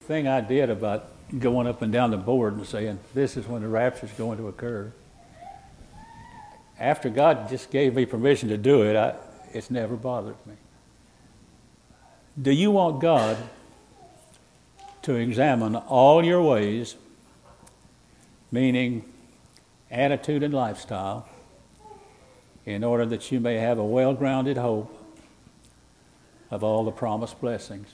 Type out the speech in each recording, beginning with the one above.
Thing I did about going up and down the board and saying, this is when the rapture is going to occur. After God just gave me permission to do it, it's never bothered me. Do you want God to examine all your ways, meaning attitude and lifestyle, in order that you may have a well-grounded hope of all the promised blessings?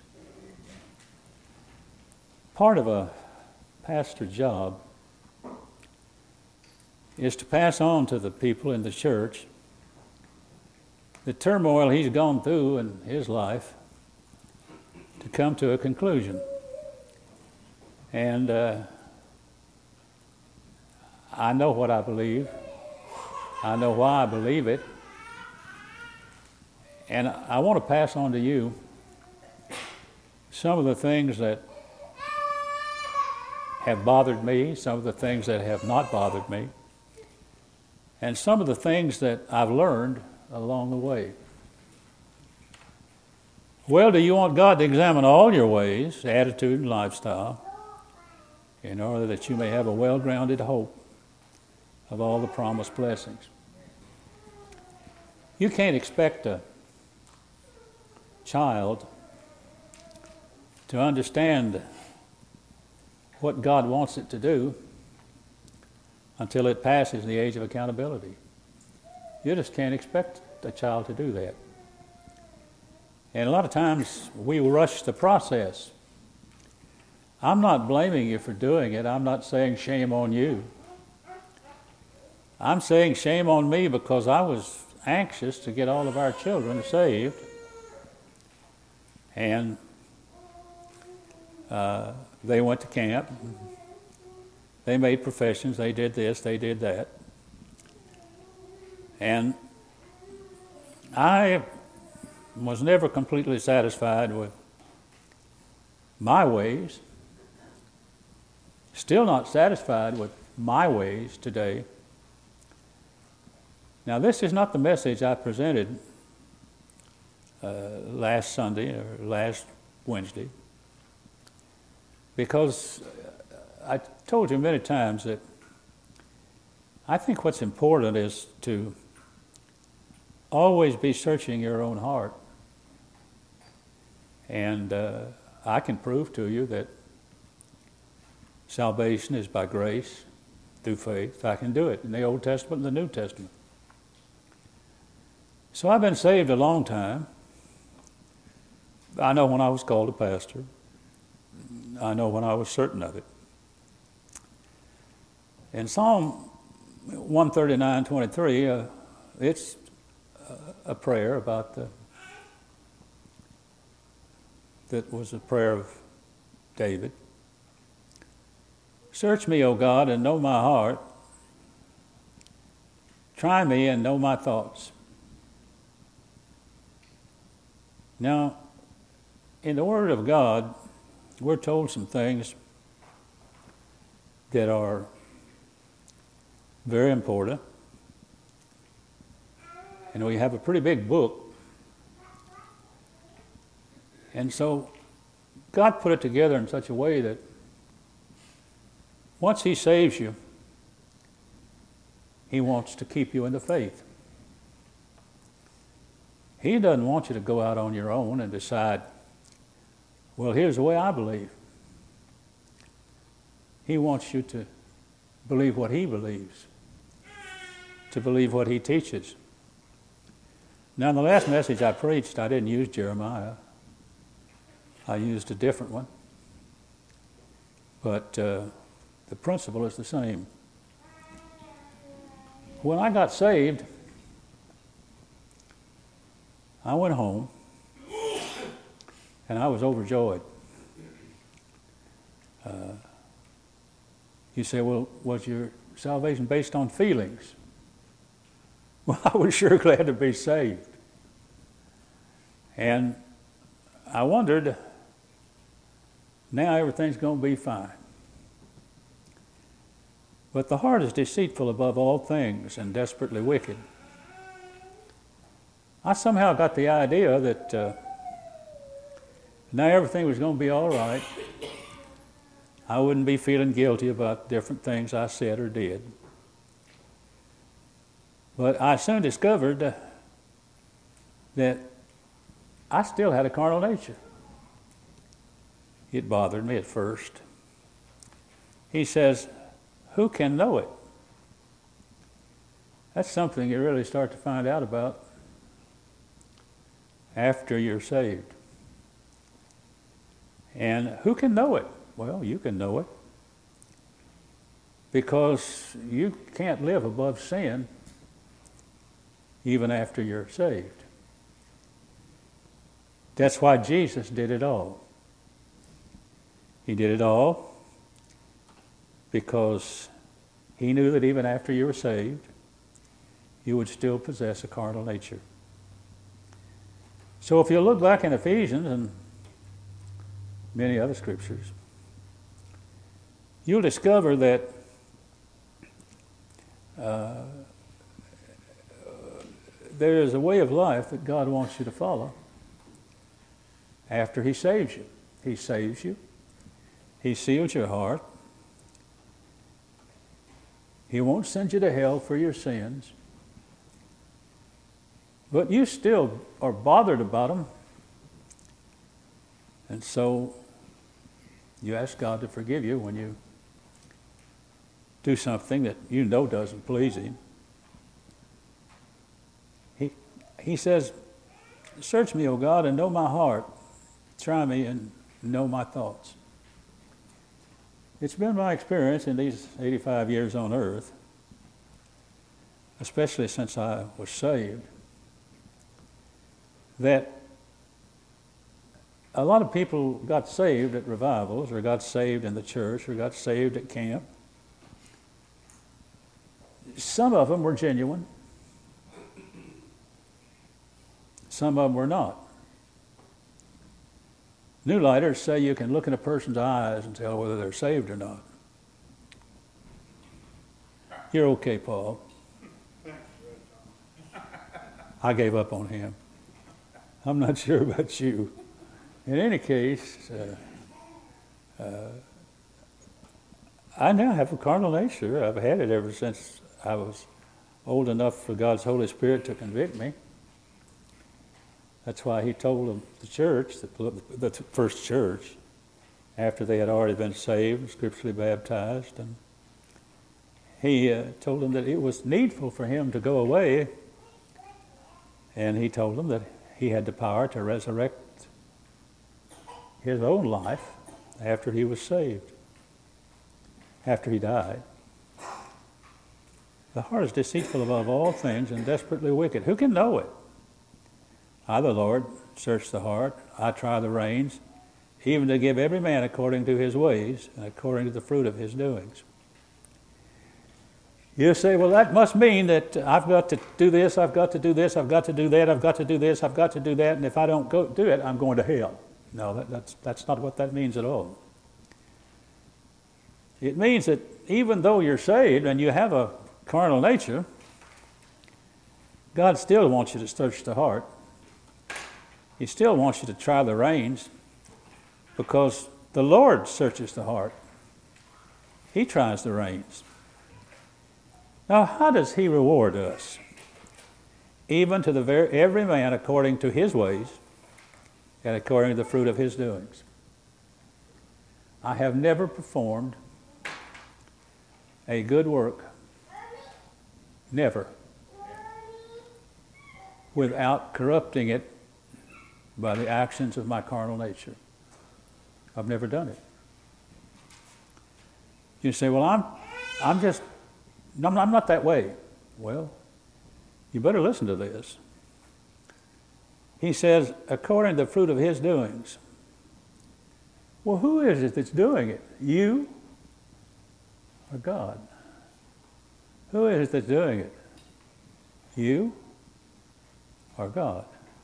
Part of a pastor's job is to pass on to the people in the church the turmoil he's gone through in his life to come to a conclusion. And I know what I believe. I know why I believe it. And I want to pass on to you some of the things that have bothered me, some of the things that have not bothered me, and some of the things that I've learned along the way. Well, do you want God to examine all your ways, attitude and lifestyle, in order that you may have a well-grounded hope of all the promised blessings? You can't expect a child to understand what God wants it to do until it passes the age of accountability. You just can't expect a child to do that. And a lot of times we rush the process. I'm not blaming you for doing it. I'm not saying shame on you. I'm saying shame on me because I was anxious to get all of our children saved. And they went to camp. They made professions. They did this. They did that. And I was never completely satisfied with my ways. Still not satisfied with my ways today. Now, this is not the message I presented last Sunday or last Wednesday, because I told you many times that I think what's important is to always be searching your own heart. And I can prove to you that salvation is by grace, through faith. I can do it in the Old Testament and the New Testament. So I've been saved a long time. I know when I was called a pastor. I know when I was certain of it. In Psalm 139:23, it's a prayer about that was a prayer of David. Search me, O God, and know my heart. Try me and know my thoughts. Now, in the Word of God, we're told some things that are very important. And we have a pretty big book. And so God put it together in such a way that once He saves you, He wants to keep you in the faith. He doesn't want you to go out on your own and decide, well, here's the way I believe. He wants you to believe what He believes, to believe what He teaches. Now, in the last message I preached, I didn't use Jeremiah. I used a different one. But the principle is the same. When I got saved, I went home, and I was overjoyed. You say, well, was your salvation based on feelings? Well, I was sure glad to be saved. And I wondered, now everything's going to be fine. But the heart is deceitful above all things and desperately wicked. I somehow got the idea that now everything was going to be all right, I wouldn't be feeling guilty about different things I said or did. But I soon discovered that I still had a carnal nature. It bothered me at first. He says, who can know it? That's something you really start to find out about after you're saved. And who can know it? Well, you can know it. Because you can't live above sin even after you're saved. That's why Jesus did it all. He did it all because he knew that even after you were saved, you would still possess a carnal nature. So if you look back in Ephesians and many other scriptures, you'll discover that there is a way of life that God wants you to follow after he saves you. He saves you. He seals your heart. He won't send you to hell for your sins. But you still are bothered about them. And so you ask God to forgive you when you do something that you know doesn't please him. He says, search me, O God, and know my heart. Try me and know my thoughts. It's been my experience in these 85 years on earth, especially since I was saved, that a lot of people got saved at revivals, or got saved in the church, or got saved at camp. Some of them were genuine. Some of them were not. New lighters say you can look in a person's eyes and tell whether they're saved or not. You're okay, Paul. I gave up on him. I'm not sure about you. In any case, I now have a carnal nature. I've had it ever since I was old enough for God's Holy Spirit to convict me. That's why he told the church, the first church, after they had already been saved, scripturally baptized, and he told them that it was needful for him to go away, and he told them that he had the power to resurrect his own life after he was saved, after he died. The heart is deceitful above all things and desperately wicked. Who can know it? I, the Lord, search the heart. I try the reins, even to give every man according to his ways and according to the fruit of his doings. You say, well, that must mean that I've got to do this, I've got to do this, I've got to do that, I've got to do this, I've got to do that, and if I don't do it, I'm going to hell. No, that's not what that means at all. It means that even though you're saved and you have a carnal nature, God still wants you to search the heart. He still wants you to try the reins, because the Lord searches the heart. He tries the reins. Now, how does he reward us? Even to every man according to his ways and according to the fruit of his doings. I have never performed a good work, never, without corrupting it by the actions of my carnal nature. I've never done it. You say, well, I'm not that way. Well, you better listen to this. He says, according to the fruit of his doings. Well, who is it that's doing it? You or God? Who is it that's doing it? You or God?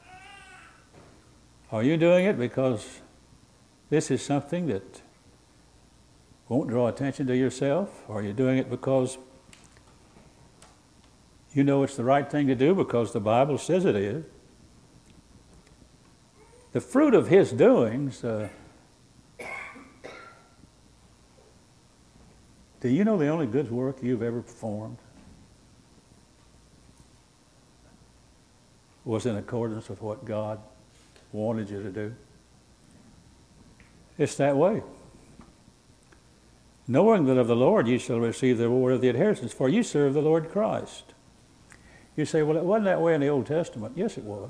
Are you doing it because this is something that won't draw attention to yourself? Or are you doing it because you know it's the right thing to do because the Bible says it is? The fruit of his doings Do you know the only good work you've ever performed was in accordance with what God wanted you to do? It's that way. Knowing that of the Lord you shall receive the reward of the inheritance, for you serve the Lord Christ. You say, well, it wasn't that way in the Old Testament. Yes, it was.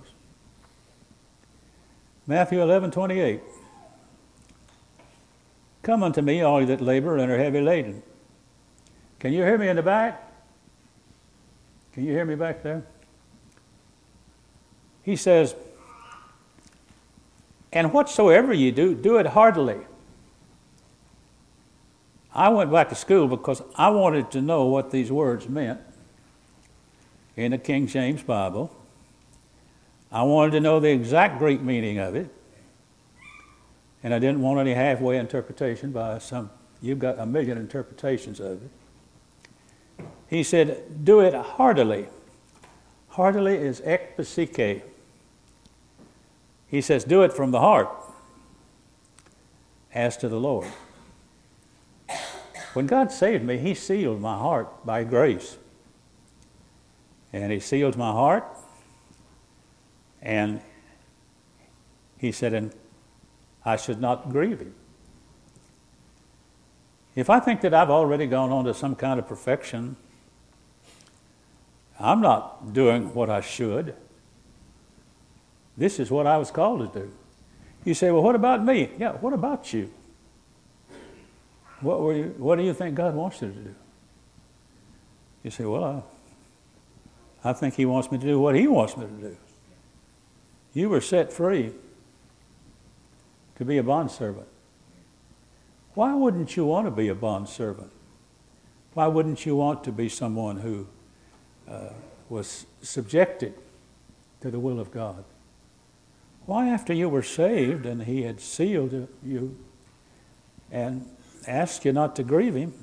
Matthew 11:28. Come unto me, all you that labor and are heavy laden. Can you hear me in the back? Can you hear me back there? He says, and whatsoever you do, do it heartily. I went back to school because I wanted to know what these words meant in the King James Bible. I wanted to know the exact Greek meaning of it. And I didn't want any halfway interpretation by some. You've got a million interpretations of it. He said, do it heartily. Heartily is ekpsike. He says, do it from the heart, as to the Lord. When God saved me, He sealed my heart by grace. And He sealed my heart, and He said, and I should not grieve Him. If I think that I've already gone on to some kind of perfection, I'm not doing what I should. This is what I was called to do. You say, well, what about me? Yeah, what about you? What do you think God wants you to do? You say, well, I think He wants me to do what He wants me to do. You were set free to be a bondservant. Why wouldn't you want to be a bondservant? Why wouldn't you want to be someone who was subjected to the will of God? Why, after you were saved and He had sealed you and asked you not to grieve Him,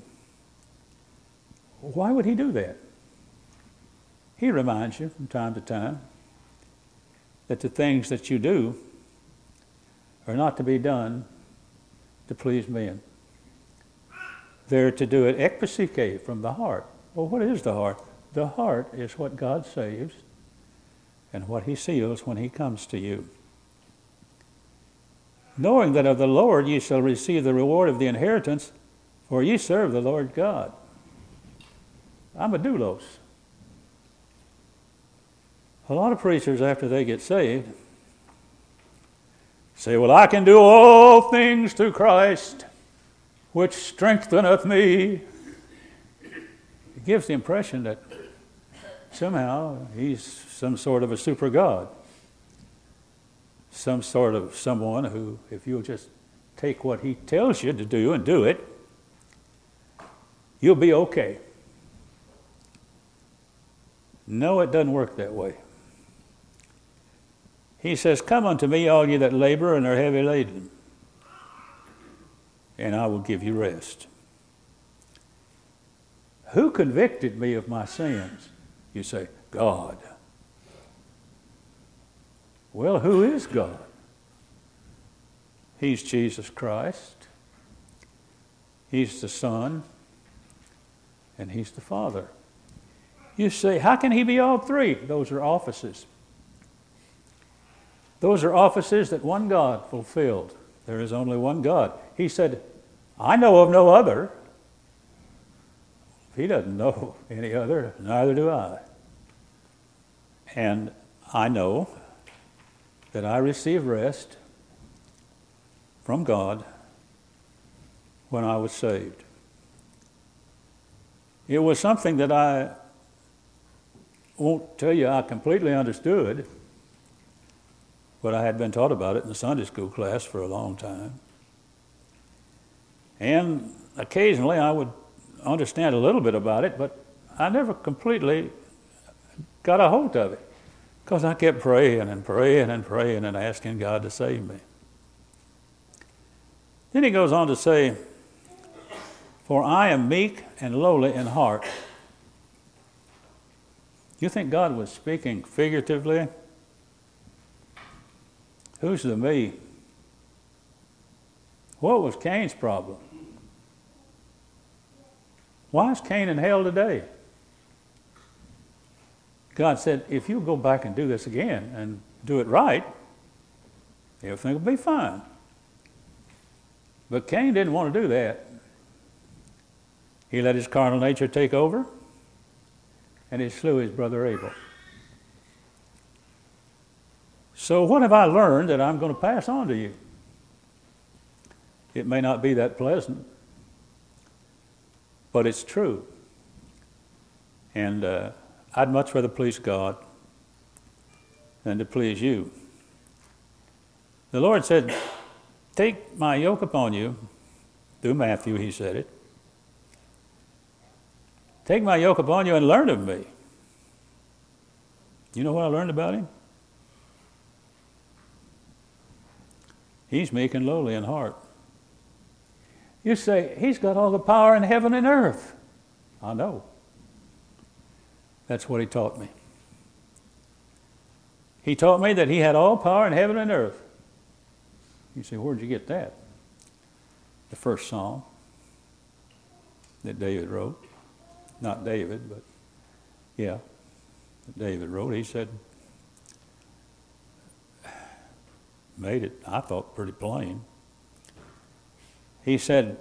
why would He do that? He reminds you from time to time that the things that you do are not to be done to please men. They're to do it ekpsike, from the heart. Well, what is the heart? The heart is what God saves and what He seals when He comes to you. Knowing that of the Lord ye shall receive the reward of the inheritance, for ye serve the Lord God. I'm a doulos. A lot of preachers, after they get saved, say, well, I can do all things through Christ, which strengtheneth me. It gives the impression that somehow He's some sort of a super God. Some sort of someone who, if you'll just take what He tells you to do and do it, you'll be okay. No, it doesn't work that way. He says, come unto me, all ye that labor and are heavy laden, and I will give you rest. Who convicted me of my sins? You say, God. Well, who is God? He's Jesus Christ. He's the Son. And He's the Father. You say, how can He be all three? Those are offices. Those are offices that one God fulfilled. There is only one God. He said, I know of no other. If He doesn't know any other, neither do I. And I know that I received rest from God when I was saved. It was something that I won't tell you I completely understood, but I had been taught about it in the Sunday school class for a long time. And occasionally I would understand a little bit about it, but I never completely got a hold of it, because I kept praying and praying and praying and asking God to save me. Then he goes on to say, for I am meek and lowly in heart. Do you think God was speaking figuratively? Who's the me? What was Cain's problem? Why is Cain in hell today? God said, if you go back and do this again and do it right, everything will be fine. But Cain didn't want to do that. He let his carnal nature take over, and he slew his brother Abel. So what have I learned that I'm going to pass on to you? It may not be that pleasant, but it's true. And I'd much rather please God than to please you. The Lord said, take my yoke upon you. Through Matthew, he said it. Take my yoke upon you and learn of me. You know what I learned about him? He's meek and lowly in heart. You say, he's got all the power in heaven and earth. I know. That's what he taught me. He taught me that he had all power in heaven and earth. You say, where'd you get that? The first psalm that David wrote. Not David, but yeah, that David wrote. He said, made it, I thought, pretty plain. He said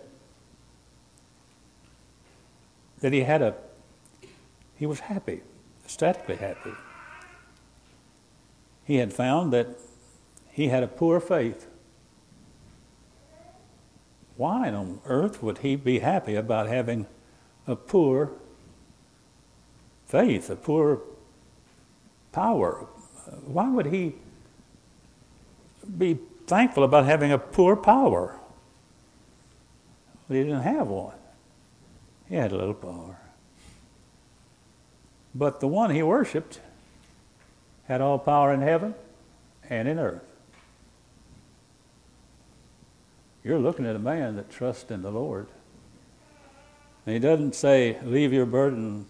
that he was happy, ecstatically happy. He had found that he had a poor faith. Why on earth would he be happy about having a poor faith, a poor power? Why would he be thankful about having a poor power? Well, he didn't have one. He had a little power. But the one he worshiped had all power in heaven and in earth. You're looking at a man that trusts in the Lord. And he doesn't say, leave your burden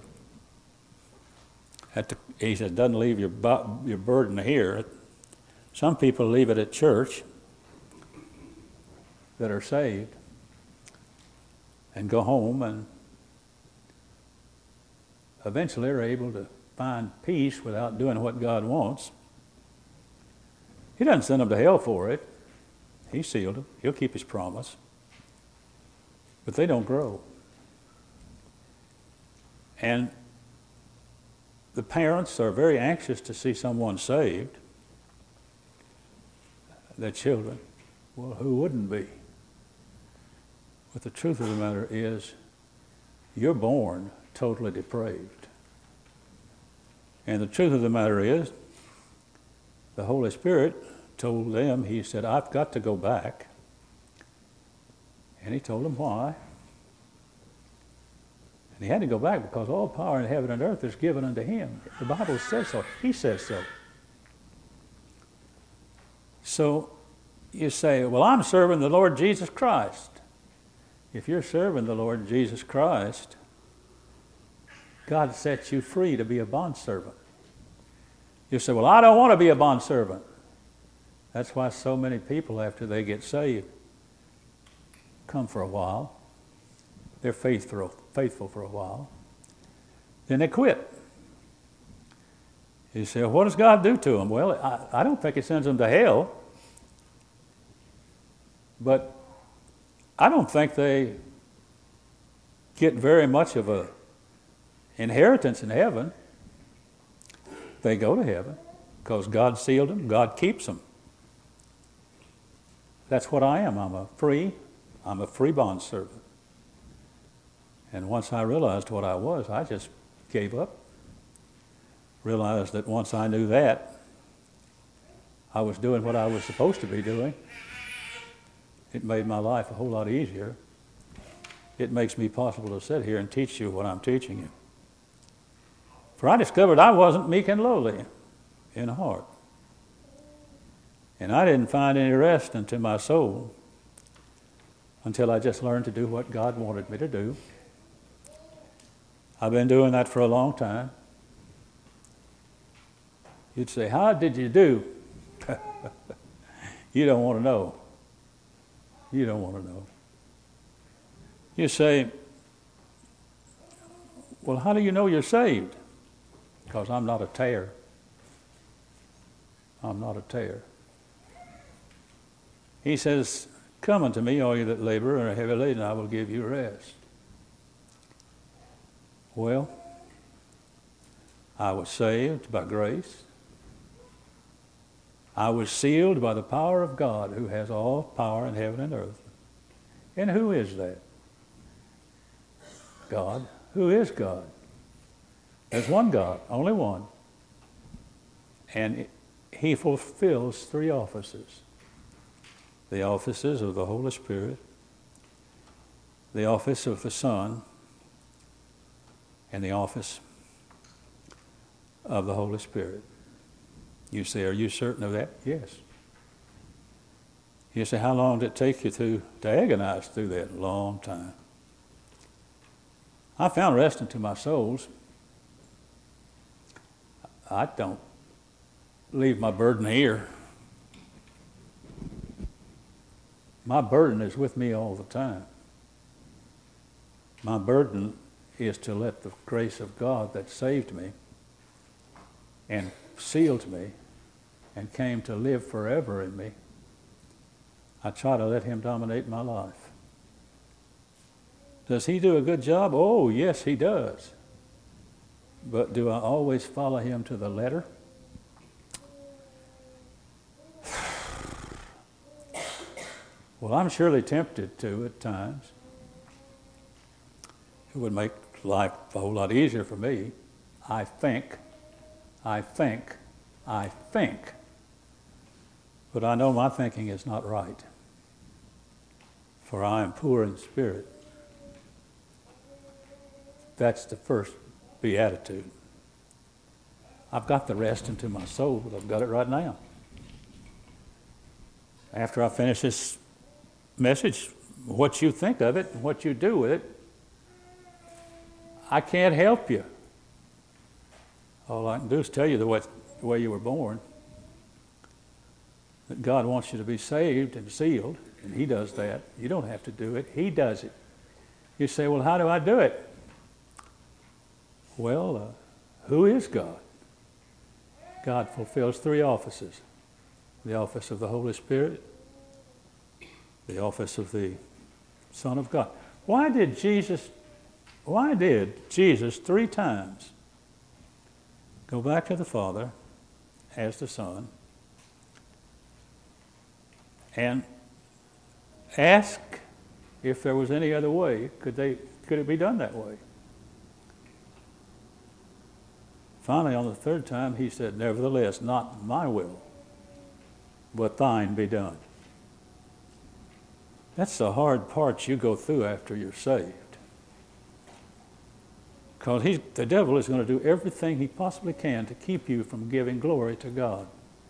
he says, doesn't leave your burden here. Some people leave it at church that are saved and go home, and eventually are able to find peace without doing what God wants. He doesn't send them to hell for it. He sealed them. He'll keep his promise. But they don't grow. And the parents are very anxious to see someone saved. Their children. Well, who wouldn't be? But the truth of the matter is, you're born totally depraved. And the truth of the matter is, the Holy Spirit told them, he said, I've got to go back. And he told them why. And he had to go back because all power in heaven and earth is given unto him. The Bible says so. He says so. So you say, well, I'm serving the Lord Jesus Christ. If you're serving the Lord Jesus Christ, God sets you free to be a bondservant. You say, well, I don't want to be a bondservant. That's why so many people, after they get saved, come for a while. They're faithful for a while. Then they quit. You say, well, what does God do to them? Well, I don't think he sends them to hell. But I don't think they get very much of a inheritance in heaven. They go to heaven because God sealed them. God keeps them. That's what I am. I'm a free bondservant. And once I realized what I was, I just gave up. Realized that once I knew that, I was doing what I was supposed to be doing. It made my life a whole lot easier. It makes me possible to sit here and teach you what I'm teaching you. For I discovered I wasn't meek and lowly in heart. And I didn't find any rest into my soul until I just learned to do what God wanted me to do. I've been doing that for a long time. You'd say, how did you do? You don't want to know. You don't want to know. You say, Well, how do you know you're saved? Because I'm not a tare. I'm not a tare. He says, come unto me, all you that labor and are heavy laden, I will give you rest. Well, I was saved by grace. I was sealed by the power of God, who has all power in heaven and earth. And who is that? God. Who is God? There's one God, only one. And he fulfills three offices. The offices of the Holy Spirit, the office of the Son, and the office of the Holy Spirit. You say, are you certain of that? Yes. You say, how long did it take you to agonize through that? A long time. I found rest unto my souls. I don't leave my burden here. My burden is with me all the time. My burden is to let the grace of God that saved me and sealed me and came to live forever in me, I try to let him dominate my life. Does he do a good job? Oh, yes, he does. But do I always follow him to the letter? Well, I'm surely tempted to at times. It would make life a whole lot easier for me. I think. But I know my thinking is not right. For I am poor in spirit. That's the first beatitude. I've got the rest into my soul, but I've got it right now. After I finish this message, what you think of it and what you do with it, I can't help you. All I can do is tell you the way you were born. That God wants you to be saved and sealed, and he does that. You don't have to do it. He does it. You say, well, how do I do it? Well, who is God? God fulfills three offices. The office of the Holy Spirit, the office of the Son of God. Why did Jesus 3 times go back to the Father as the Son and ask if there was any other way? Could it be done that way? Finally, on the 3rd time, he said, nevertheless, not my will, but thine be done. That's the hard part you go through after you're saved. Because the devil is going to do everything he possibly can to keep you from giving glory to God.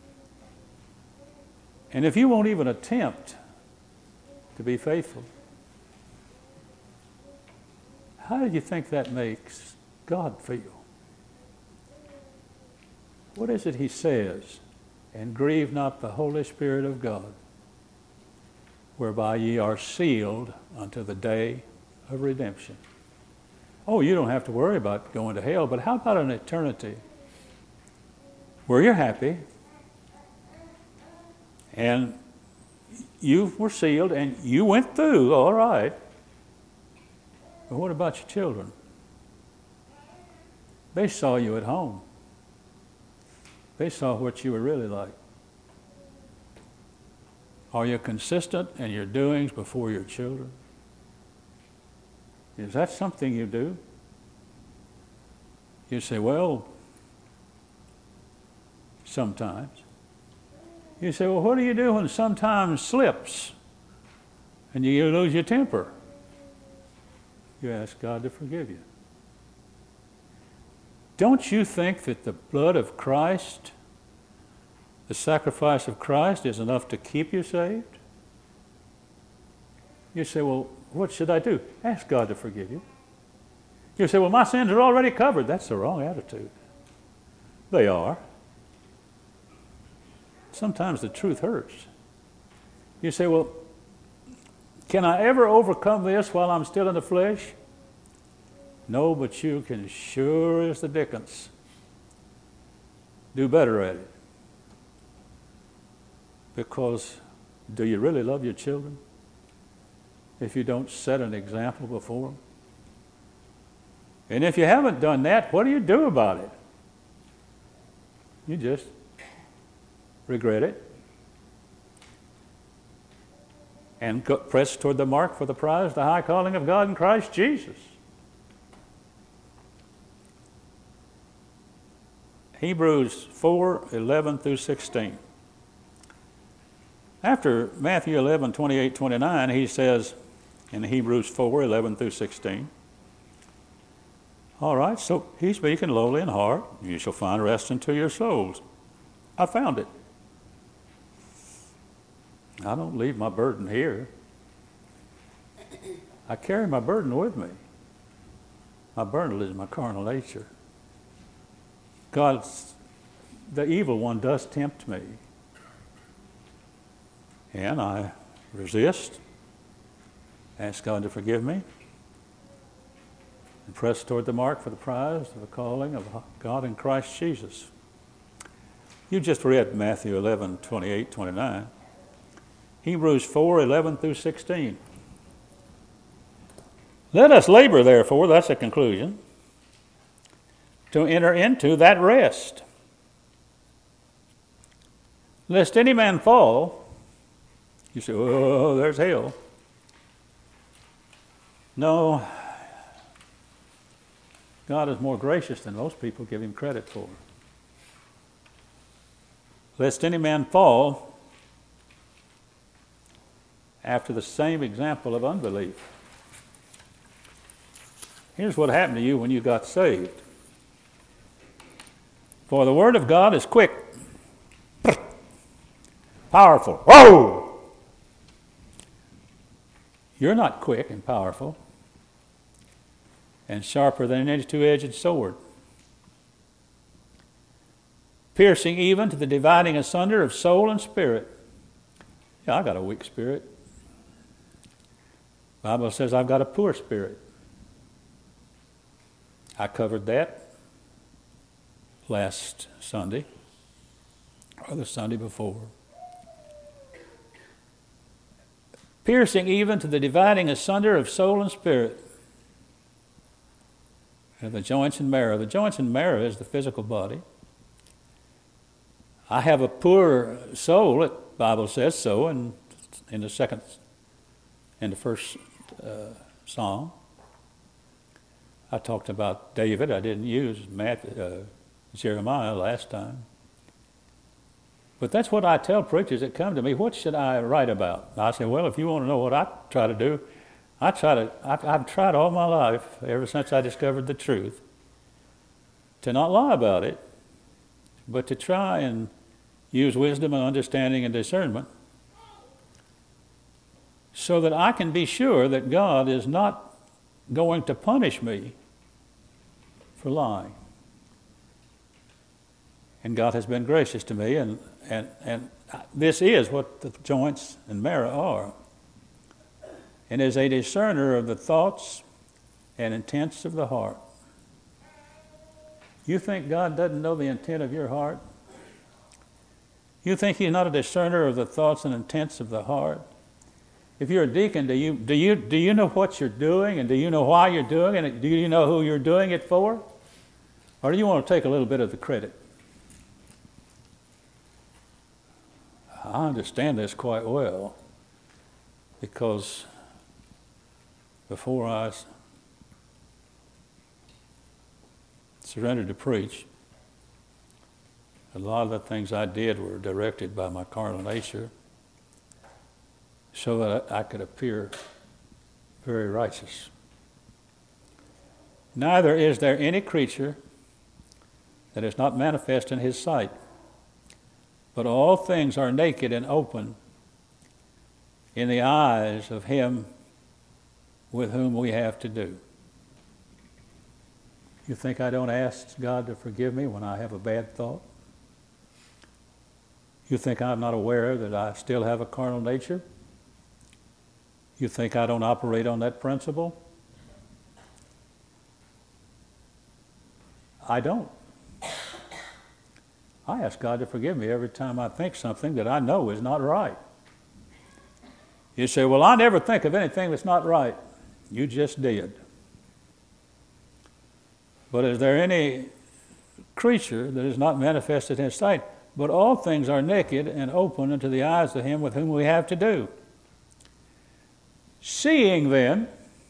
And if you won't even attempt to be faithful, how do you think that makes God feel? What is it he says? And grieve not the Holy Spirit of God, whereby ye are sealed unto the day of redemption. Oh, you don't have to worry about going to hell, but how about an eternity where you're happy and you were sealed and you went through, all right. But what about your children? They saw you at home. They saw what you were really like. Are you consistent in your doings before your children? Is that something you do? You say, well, sometimes. You say, well, what do you do when sometimes slips and you lose your temper? You ask God to forgive you. Don't you think that the blood of Christ, the sacrifice of Christ, is enough to keep you saved? You say, well, what should I do? Ask God to forgive you. You say, well, my sins are already covered. That's the wrong attitude. They are. Sometimes the truth hurts. You say, well, can I ever overcome this while I'm still in the flesh? No, but you can sure as the dickens do better at it. Because do you really love your children if you don't set an example before them? And if you haven't done that, what do you do about it? You just regret it and press toward the mark for the prize, the high calling of God in Christ Jesus. Hebrews 4:11 through 16. After Matthew 11:28, 29, he says in Hebrews 4:11 through 16, all right, so he's speaking lowly in heart, you shall find rest unto your souls. I found it. I don't leave my burden here. I carry my burden with me. My burden is my carnal nature. The evil one does tempt me. And I resist, ask God to forgive me, and press toward the mark for the prize of the calling of God in Christ Jesus. You just read Matthew 11:28, 29. Hebrews 4:11 through 16. Let us labor, therefore, that's the conclusion, to enter into that rest. Lest any man fall, you say, oh, there's hell. No, God is more gracious than most people give him credit for. Lest any man fall after the same example of unbelief. Here's what happened to you when you got saved. For the word of God is quick, powerful. Whoa! You're not quick and powerful and sharper than any two-edged sword, piercing even to the dividing asunder of soul and spirit. Yeah, I got a weak spirit. The Bible says I've got a poor spirit. I covered that last Sunday, or the Sunday before. Piercing even to the dividing asunder of soul and spirit, and the joints and marrow. The joints and marrow is the physical body. I have a poor soul, the Bible says so in the first Psalm. I talked about David. I didn't use Jeremiah last time. But that's what I tell preachers that come to me. What should I write about? I say, well, if you want to know what I try to do, I've tried all my life, ever since I discovered the truth, to not lie about it, but to try and use wisdom and understanding and discernment so that I can be sure that God is not going to punish me for lying. And God has been gracious to me, and this is what the joints and marrow are. And is a discerner of the thoughts and intents of the heart. You think God doesn't know the intent of your heart? You think he's not a discerner of the thoughts and intents of the heart? If you're a deacon, do you know what you're doing, and do you know why you're doing it, and do you know who you're doing it for? Or do you want to take a little bit of the credit? I understand this quite well, because before I surrendered to preach, a lot of the things I did were directed by my carnal nature so that I could appear very righteous. Neither is there any creature that is not manifest in his sight, but all things are naked and open in the eyes of him with whom we have to do. You think I don't ask God to forgive me when I have a bad thought? You think I'm not aware that I still have a carnal nature? You think I don't operate on that principle? I don't. I ask God to forgive me every time I think something that I know is not right. You say, well, I never think of anything that's not right. You just did. But is there any creature that is not manifested in his sight? But all things are naked and open unto the eyes of him with whom we have to do. Seeing then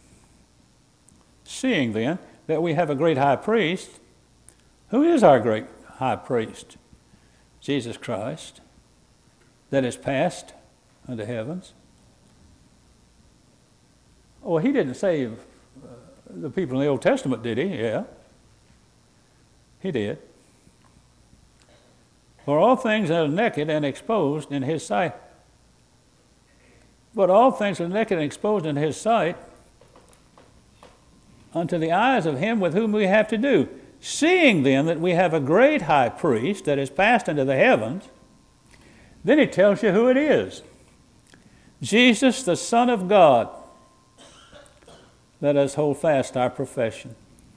that we have a great high priest, who is our great high priest? Jesus Christ, that is passed unto heavens. Well, he didn't save the people in the Old Testament, did he? Yeah, he did. For all things are naked and exposed in his sight. But all things are naked and exposed in his sight unto the eyes of him with whom we have to do. Seeing then that we have a great high priest that is passed into the heavens, then he tells you who it is. Jesus, the Son of God. Let us hold fast our profession.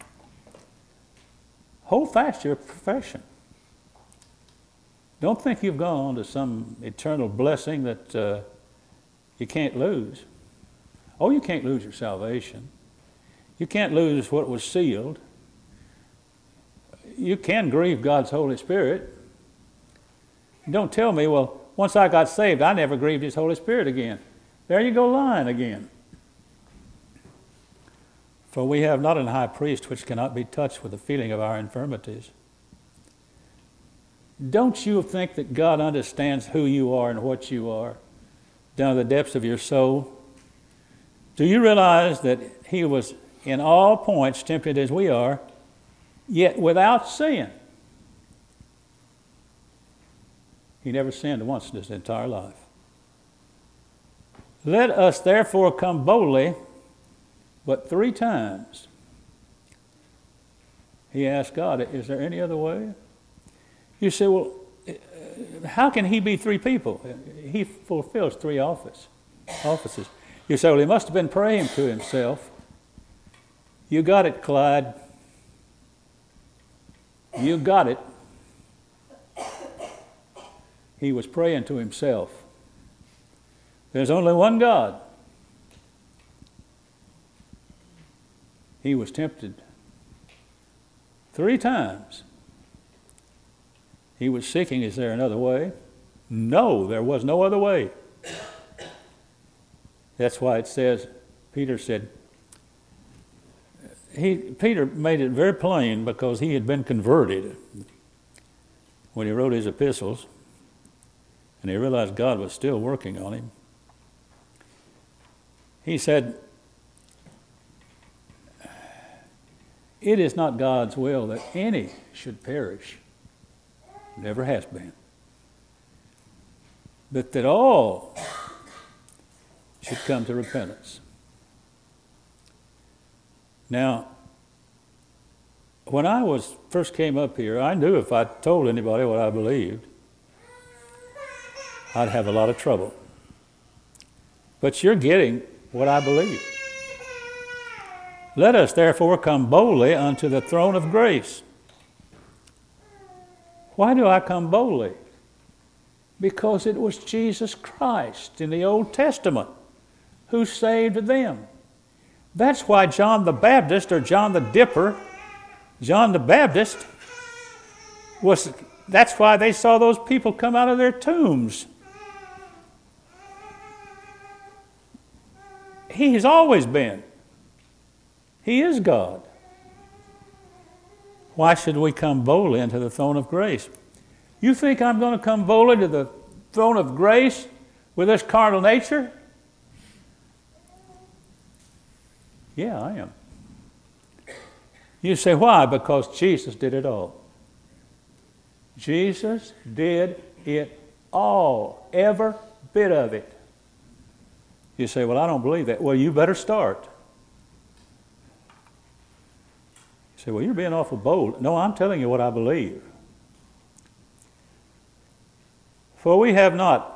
Hold fast your profession. Don't think you've gone on to some eternal blessing that you can't lose. Oh, you can't lose your salvation. You can't lose what was sealed. You can grieve God's Holy Spirit. Don't tell me, well, once I got saved, I never grieved his Holy Spirit again. There you go lying again. For we have not an high priest which cannot be touched with the feeling of our infirmities. Don't you think that God understands who you are and what you are down to the depths of your soul? Do you realize that he was in all points tempted as we are, yet without sin? He never sinned once in his entire life. Let us therefore come boldly, but 3 times he asked God, is there any other way? You say, well, how can he be 3 people? He fulfills 3 offices. You say, well, he must have been praying to himself. You got it, Clyde. You got it. He was praying to himself. There's only one God. He was tempted 3 times. He was seeking, is there another way? No, there was no other way. That's why it says, Peter said, Peter made it very plain because he had been converted when he wrote his epistles, and he realized God was still working on him. He said, it is not God's will that any should perish. Never has been. But that all should come to repentance. Now, when I first came up here, I knew if I told anybody what I believed, I'd have a lot of trouble. But you're getting what I believe. Let us therefore come boldly unto the throne of grace. Why do I come boldly? Because it was Jesus Christ in the Old Testament who saved them. That's why John the Baptist, or John the Dipper, John the Baptist, that's why they saw those people come out of their tombs. He's always been. He is God. Why should we come boldly into the throne of grace? You think I'm going to come boldly to the throne of grace with this carnal nature? Yeah, I am. You say, why? Because Jesus did it all. Jesus did it all, every bit of it. You say, well, I don't believe that. Well, you better start. You say, well, you're being awful bold. No, I'm telling you what I believe. For we have not,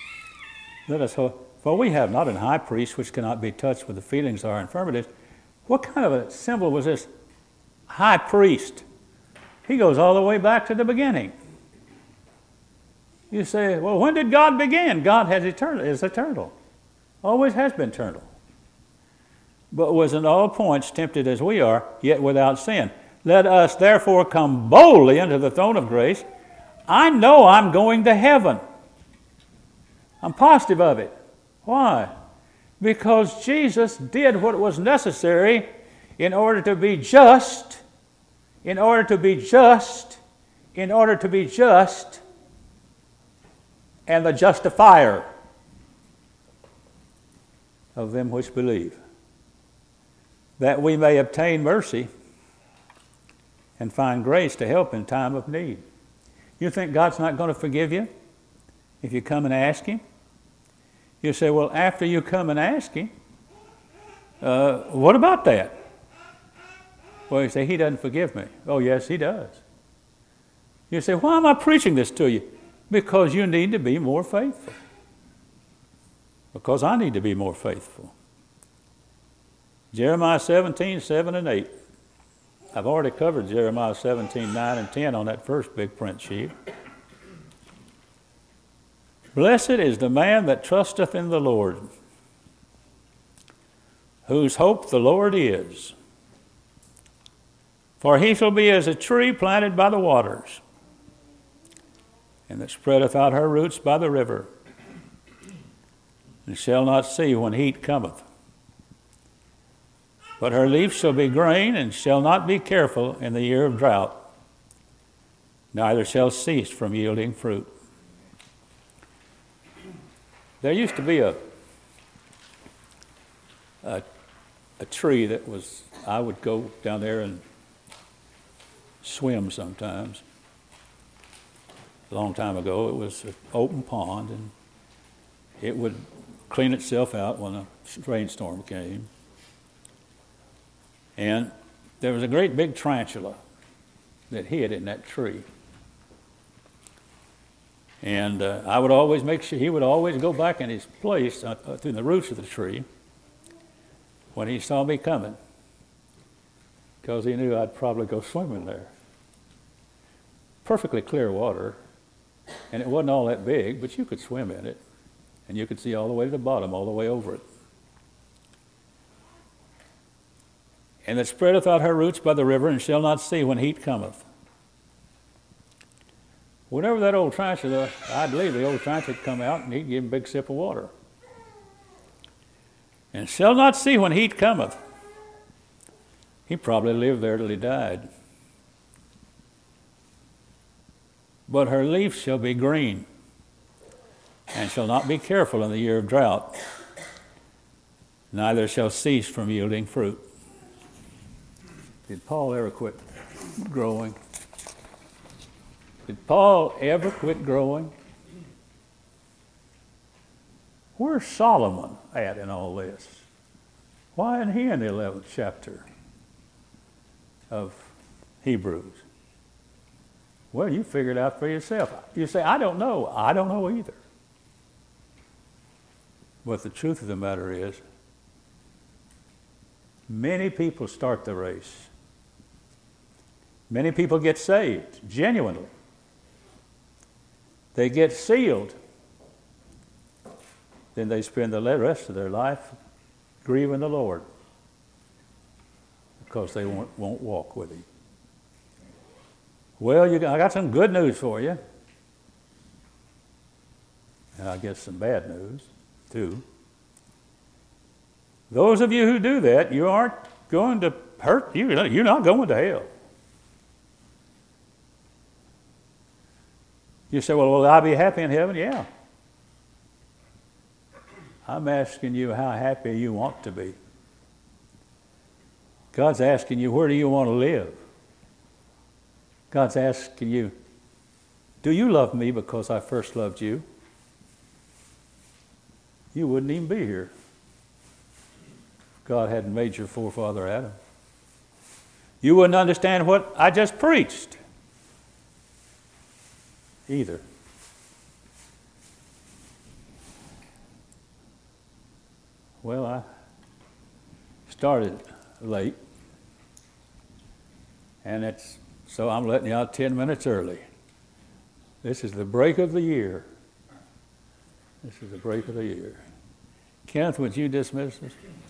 for we have not an high priest which cannot be touched with the feelings of our infirmities. What kind of a symbol was this high priest? He goes all the way back to the beginning. You say, well, when did God begin? God is eternal. Always has been eternal. But was in all points tempted as we are, yet without sin. Let us therefore come boldly unto the throne of grace. I know I'm going to heaven. I'm positive of it. Why? Because Jesus did what was necessary in order to be just, in order to be just, in order to be just, and the justifier of them which believe, that we may obtain mercy and find grace to help in time of need. You think God's not going to forgive you if you come and ask Him? You say, well, after you come and ask Him, what about that? Well, you say, He doesn't forgive me. Oh, yes, He does. You say, why am I preaching this to you? Because you need to be more faithful. Because I need to be more faithful. Jeremiah 17, 7 and 8. I've already covered Jeremiah 17, 9 and 10 on that first big print sheet. Blessed is the man that trusteth in the Lord, whose hope the Lord is. For he shall be as a tree planted by the waters, and that spreadeth out her roots by the river, and shall not see when heat cometh. But her leaf shall be green, and shall not be careful in the year of drought, neither shall cease from yielding fruit. There used to be a tree that was, I would go down there and swim sometimes. A long time ago, it was an open pond, and it would clean itself out when a rainstorm came. And there was a great big tarantula that hid in that tree. And I would always make sure he would always go back in his place through the roots of the tree when he saw me coming, because he knew I'd probably go swimming there. Perfectly clear water, and it wasn't all that big, but you could swim in it, and you could see all the way to the bottom, all the way over it. And that spreadeth out her roots by the river, and shall not see when heat cometh. Whenever that old tarantula, I believe the old tarantula would come out and he'd give him a big sip of water. And shall not see when heat cometh. He probably lived there till he died. But her leaf shall be green, and shall not be careful in the year of drought, neither shall cease from yielding fruit. Did Paul ever quit growing? Did Paul ever quit growing? Where's Solomon at in all this? Why isn't he in the 11th chapter of Hebrews? Well, you figure it out for yourself. You say, I don't know. I don't know either. But the truth of the matter is, many people start the race. Many people get saved, genuinely. They get sealed. Then they spend the rest of their life grieving the Lord because they won't walk with Him. Well, I got some good news for you. And I guess some bad news, too. Those of you who do that, you aren't going to hurt you. You're not going to hell. You say, well, will I be happy in heaven? Yeah. I'm asking you how happy you want to be. God's asking you, where do you want to live? God's asking you, do you love me because I first loved you? You wouldn't even be here if God hadn't made your forefather Adam. You wouldn't understand what I just preached either. Well, I started late. And so I'm letting you out 10 minutes early. This is the break of the year. This is the break of the year. Kenneth, would you dismiss us?